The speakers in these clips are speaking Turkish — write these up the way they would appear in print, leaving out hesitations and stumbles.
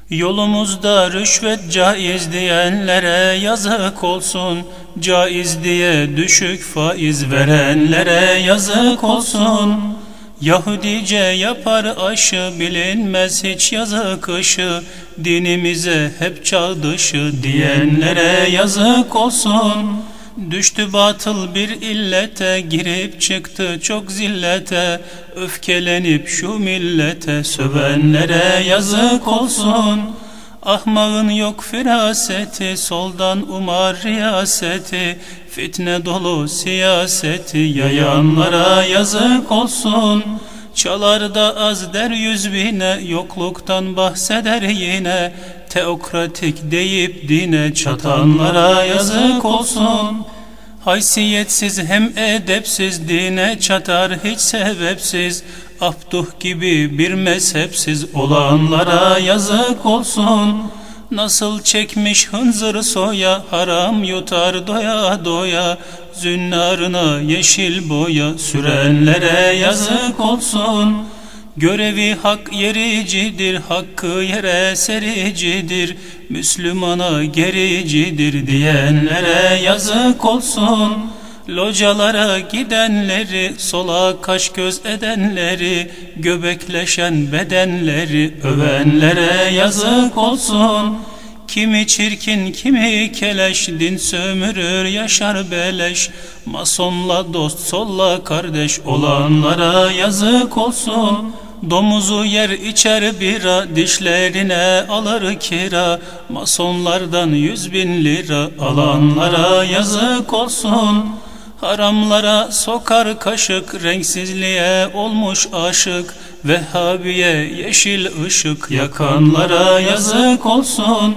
Yolumuzda rüşvet caiz diyenlere yazık olsun. Caiz diye düşük faiz verenlere yazık olsun. Yahudice yapar aşı, bilinmez hiç yazık ışı. Dinimize hep çağ dışı diyenlere yazık olsun. Düştü batıl bir illete, girip çıktı çok zillete. Öfkelenip şu millete sövenlere yazık olsun. Ahmağın yok firaseti, soldan umar riyaseti. Fitne dolu siyaseti yayanlara yazık olsun. Çalar da az der 100.000'e, yokluktan bahseder yine. Teokratik deyip dine çatanlara yazık olsun. Haysiyetsiz hem edepsiz, dine çatar hiç sebepsiz. Abduh gibi bir mezhepsiz olanlara yazık olsun. Nasıl çekmiş hınzır soya, haram yutar doya doya. Zünnarına yeşil boya sürenlere yazık olsun. Görevi hak yericidir, hakkı yere sericidir. Müslümana gericidir diyenlere yazık olsun. Localara gidenleri, sola kaş göz edenleri, göbekleşen bedenleri övenlere yazık olsun. Kimi çirkin kimi keleş, din sömürür yaşar beleş. Masonla dost, solla kardeş olanlara yazık olsun. Domuzu yer içer bira, dişlerine alır kira. Masonlardan 100.000 lira alanlara yazık olsun. Haramlara sokar kaşık, renksizliğe olmuş aşık. Vehhabiye yeşil ışık yakanlara yazık olsun.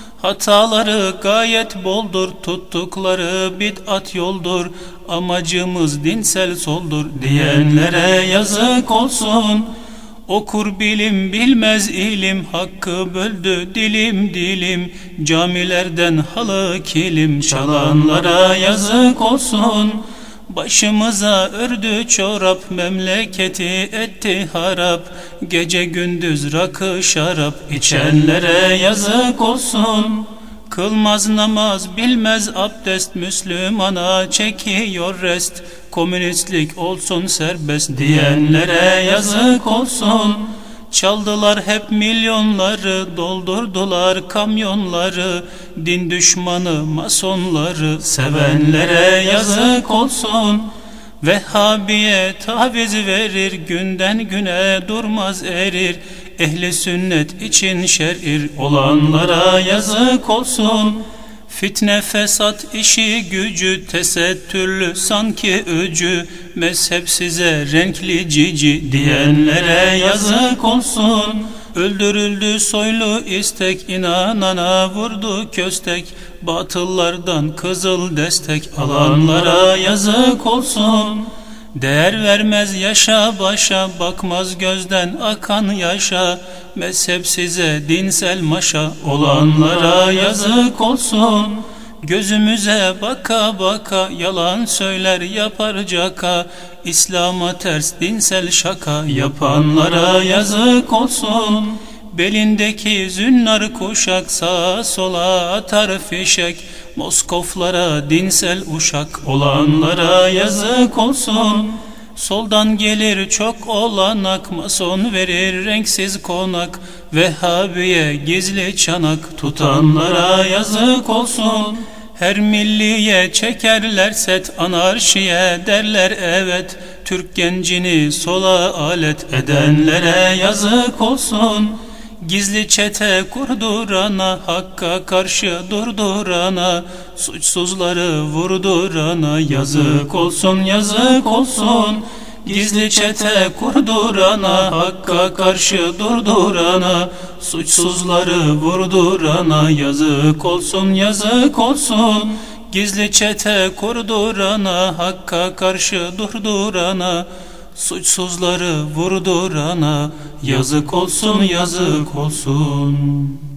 Hataları gayet boldur, tuttukları bid'at yoldur. Amacımız dinsel soldur diyenlere yazık olsun. Okur bilim bilmez ilim, hakkı böldü dilim dilim. Camilerden halı kilim çalanlara yazık olsun. Başımıza ördü çorap, memleketi etti harap. Gece gündüz rakı şarap içenlere yazık olsun. Kılmaz namaz bilmez abdest, Müslümana çekiyor rest. Komünistlik olsun serbest diyenlere yazık olsun. Çaldılar hep milyonları, doldurdular kamyonları. Din düşmanı masonları sevenlere yazık olsun. Vehhabiye taviz verir, günden güne durmaz erir. Ehli sünnet için şerir olanlara yazık olsun. Fitne fesat işi gücü, tesettürlü sanki öcü. Mezhep size renkli cici diyenlere yazık olsun. Öldürüldü soylu istek, inanana vurdu köstek. Batıllardan kızıl destek alanlara yazık olsun. Değer vermez yaşa başa, bakmaz gözden akan yaşa. Mezhep size dinsel maşa olanlara yazık olsun. Gözümüze baka baka yalan söyler yapar caka. İslam'a ters dinsel şaka yapanlara yazık olsun. Belindeki zünnar kuşak, sağa sola atar fişek. Moskoflara dinsel uşak olanlara yazık olsun. Soldan gelir çok olanak, mason verir renksiz konak. Vehhabiye gizli çanak tutanlara yazık olsun. Her milliye çekerler set, anarşiye derler evet. Türk gencini sola alet edenlere yazık olsun. Gizli çete kurdurana, hakka karşı durdurana, suçsuzları vurdurana yazık olsun, yazık olsun. Gizli çete kurdurana, hakka karşı durdurana, suçsuzları vurdurana yazık olsun, yazık olsun. Gizli çete kurdurana, hakka karşı durdurana, suçsuzları vurdurana yazık olsun, yazık olsun.